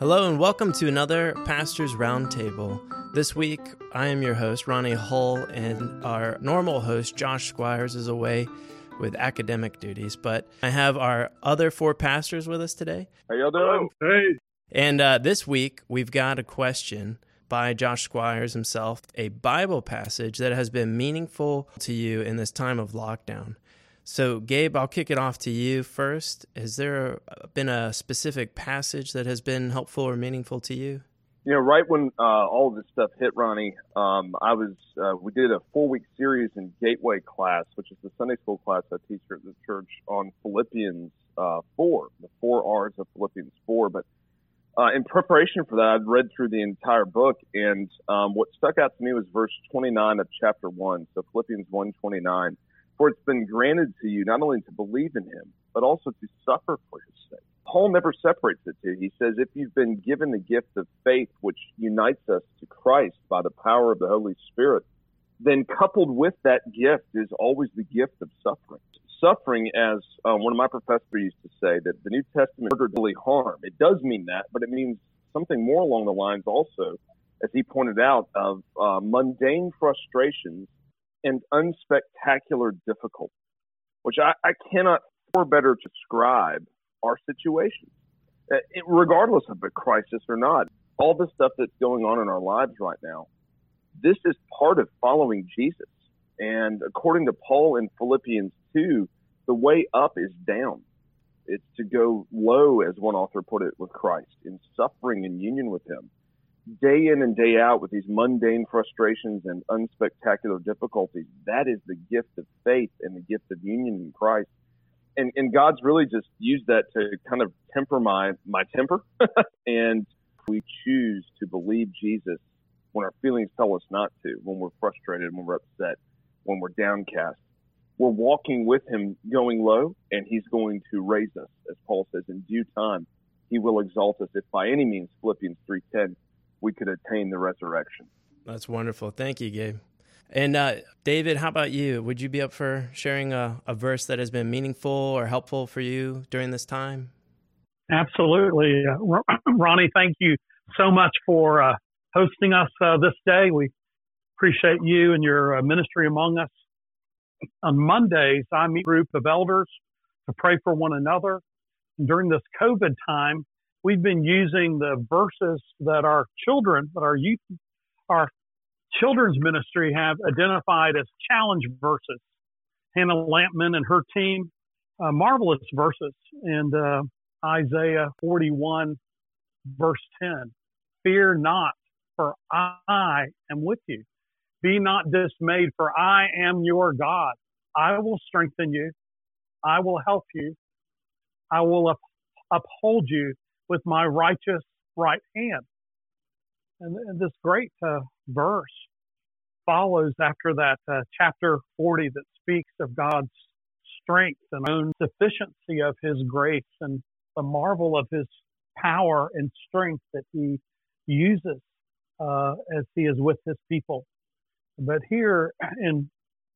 Hello and welcome to another Pastor's Roundtable. This week, I am your host, Ronnie Hull, and our normal host, Josh Squires, is away with academic duties, but I have our other four pastors with us today. How y'all doing? Hey. And this week, we've got a question by Josh Squires himself, a Bible passage that has been meaningful to you in this time of lockdown. So, Gabe, I'll kick it off to you first. Has there been a specific passage that has been helpful or meaningful to you? You know, right when all of this stuff hit, Ronnie, we did a 4-week series in Gateway class, which is the Sunday school class I teach here at the church, on Philippians 4, the 4 R's of Philippians 4. But in preparation for that, I'd read through the entire book, and what stuck out to me was verse 29 of chapter 1, so Philippians 1:29. For it's been granted to you not only to believe in him, but also to suffer for his sake. Paul never separates the two. He says, if you've been given the gift of faith, which unites us to Christ by the power of the Holy Spirit, then coupled with that gift is always the gift of suffering. Suffering, as one of my professors used to say, that the New Testament ordered really harm. It does mean that, but it means something more along the lines also, as he pointed out, of mundane frustrations and unspectacular difficulty, which I cannot for better describe our situation, regardless of a crisis or not. All the stuff that's going on in our lives right now, this is part of following Jesus. And according to Paul in Philippians 2, the way up is down. It's to go low, as one author put it, with Christ, in suffering and union with him. Day in and day out with these mundane frustrations and unspectacular difficulties, that is the gift of faith and the gift of union in Christ. And God's really just used that to kind of temper my temper. And we choose to believe Jesus when our feelings tell us not to, when we're frustrated, when we're upset, when we're downcast. We're walking with him going low, and he's going to raise us. As Paul says, in due time, he will exalt us if by any means, Philippians 3:10, we could attain the resurrection. That's wonderful. Thank you, Gabe. And David, how about you? Would you be up for sharing a verse that has been meaningful or helpful for you during this time? Absolutely. Ronnie, thank you so much for hosting us this day. We appreciate you and your ministry among us. On Mondays, I meet a group of elders to pray for one another. And during this COVID time, we've been using the verses that our children, that our youth, our children's ministry have identified as challenge verses. Hannah Lampman and her team, marvelous verses. And Isaiah 41, verse 10, fear not, for I am with you. Be not dismayed, for I am your God. I will strengthen you. I will help you. I will uphold you with my righteous right hand. And this great verse follows after that chapter 40 that speaks of God's strength and own sufficiency of his grace and the marvel of his power and strength that he uses as he is with his people. But here in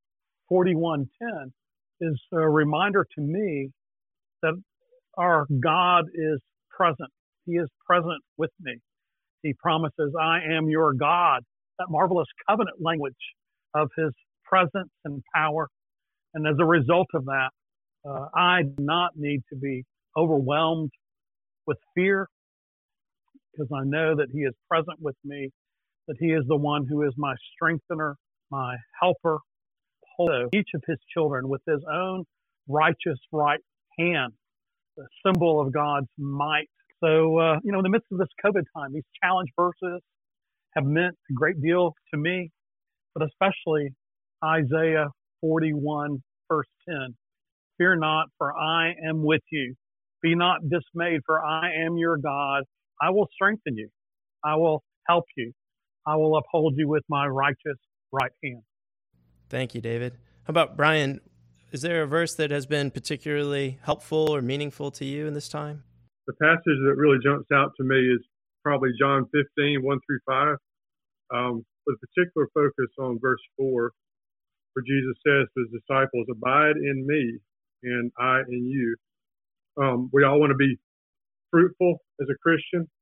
41:10 is a reminder to me that our God is present. He is present with me. He promises, I am your God, that marvelous covenant language of his presence and power. And as a result of that, I do not need to be overwhelmed with fear, because I know that he is present with me, that he is the one who is my strengthener, my helper. Also, each of his children with his own righteous right hand, the symbol of God's might. So, in the midst of this COVID time, these challenge verses have meant a great deal to me, but especially Isaiah 41, verse 10. Fear not, for I am with you. Be not dismayed, for I am your God. I will strengthen you. I will help you. I will uphold you with my righteous right hand. Thank you, David. How about Brian? Is there a verse that has been particularly helpful or meaningful to you in this time? The passage that really jumps out to me is probably John 15, 1-5, with a particular focus on verse 4, where Jesus says to his disciples, abide in me and I in you. We all want to be fruitful as a Christian.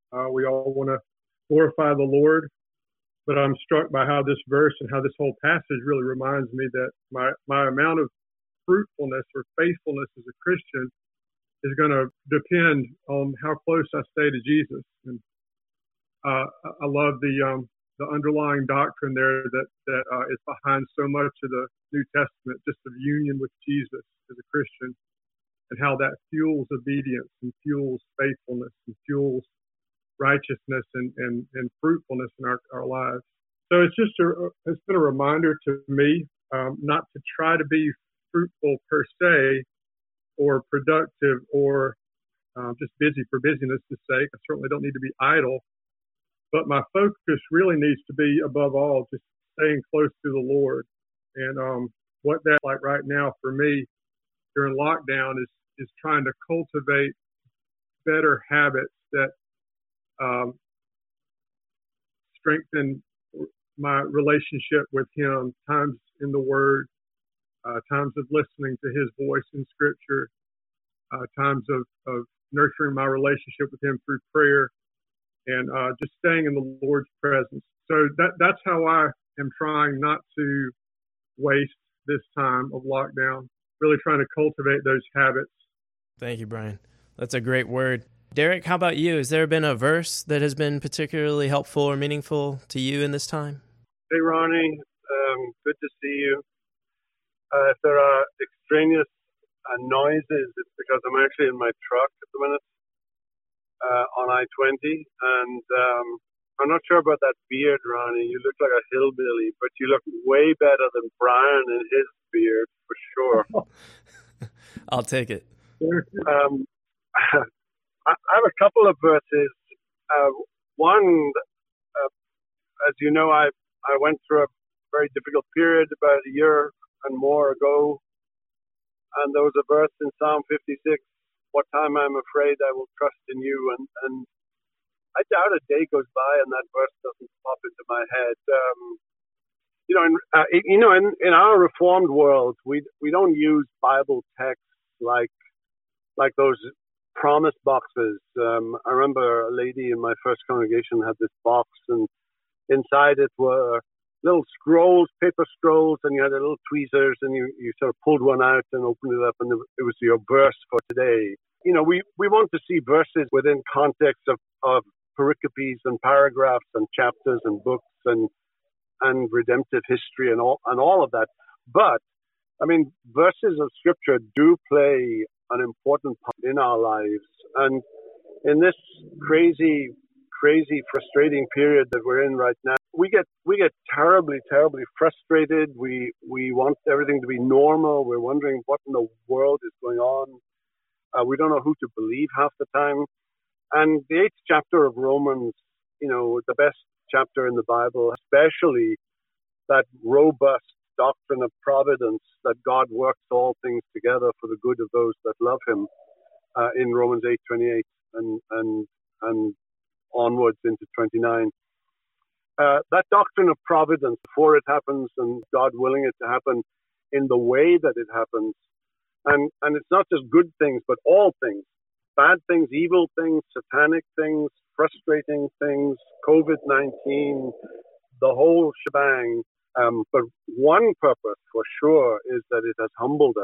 We all want to glorify the Lord. But I'm struck by how this verse and how this whole passage really reminds me that my amount of fruitfulness or faithfulness as a Christian is going to depend on how close I stay to Jesus. And I love the underlying doctrine there that is behind so much of the New Testament, just of union with Jesus as a Christian, and how that fuels obedience and fuels faithfulness and fuels righteousness and fruitfulness in our lives. So it's been a reminder to me not to try to be fruitful per se or productive or just busy for busyness' sake. I certainly don't need to be idle, but my focus really needs to be above all just staying close to the Lord. And what that's like right now for me during lockdown is trying to cultivate better habits that strengthen my relationship with Him, times in the Word, times of listening to His voice in Scripture, times of nurturing my relationship with Him through prayer, and just staying in the Lord's presence. So that's how I am trying not to waste this time of lockdown, really trying to cultivate those habits. Thank you, Brian. That's a great word. Derek, how about you? Has there been a verse that has been particularly helpful or meaningful to you in this time? Hey, Ronnie. Good to see you. If there are extraneous noises, it's because I'm actually in my truck at the minute on I-20. And I'm not sure about that beard, Ronnie. You look like a hillbilly, but you look way better than Brian and his beard, for sure. I'll take it. I have a couple of verses. One, as you know, I went through a very difficult period about a year and more ago, and there was a verse in Psalm 56, "What time I'm afraid I will trust in you," and I doubt a day goes by and that verse doesn't pop into my head. In our Reformed world, we don't use Bible texts like those promise boxes. I remember a lady in my first congregation had this box, and inside it were little scrolls, paper scrolls, and you had little tweezers, and you sort of pulled one out and opened it up, and it was your verse for today. We want to see verses within context of pericopes and paragraphs and chapters and books and redemptive history and all of that. But verses of Scripture do play an important part in our lives. And in this crazy, frustrating period that we're in right now, we get terribly, terribly frustrated. We want everything to be normal. We're wondering what in the world is going on. We don't know who to believe half the time. And the 8th chapter of Romans, the best chapter in the Bible, especially that robust doctrine of providence, that God works all things together for the good of those that love Him, in Romans 8:28 and onwards into 29. That doctrine of providence, before it happens and God willing it to happen in the way that it happens, and it's not just good things, but all things, bad things, evil things, satanic things, frustrating things, COVID-19, the whole shebang. But one purpose for sure is that it has humbled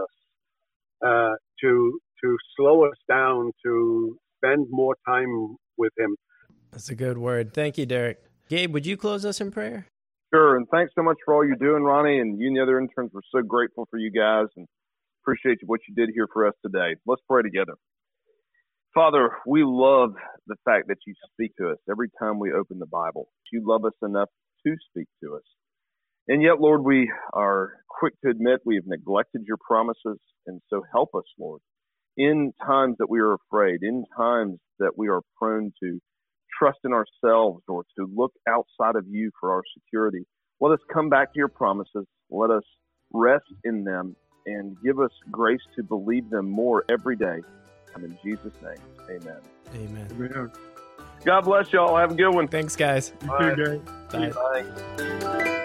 us to slow us down, to spend more time with Him. That's a good word. Thank you, Derek. Gabe, would you close us in prayer? Sure, and thanks so much for all you're doing, Ronnie, and you and the other interns. We're so grateful for you guys and appreciate what you did here for us today. Let's pray together. Father, we love the fact that you speak to us every time we open the Bible. You love us enough to speak to us. And yet, Lord, we are quick to admit we have neglected your promises. And so help us, Lord, in times that we are afraid, in times that we are prone to trust in ourselves or to look outside of you for our security. Let us come back to your promises. Let us rest in them and give us grace to believe them more every day. And in Jesus' name, amen. Amen. God bless y'all. Have a good one. Thanks, guys. Bye. Bye. Bye.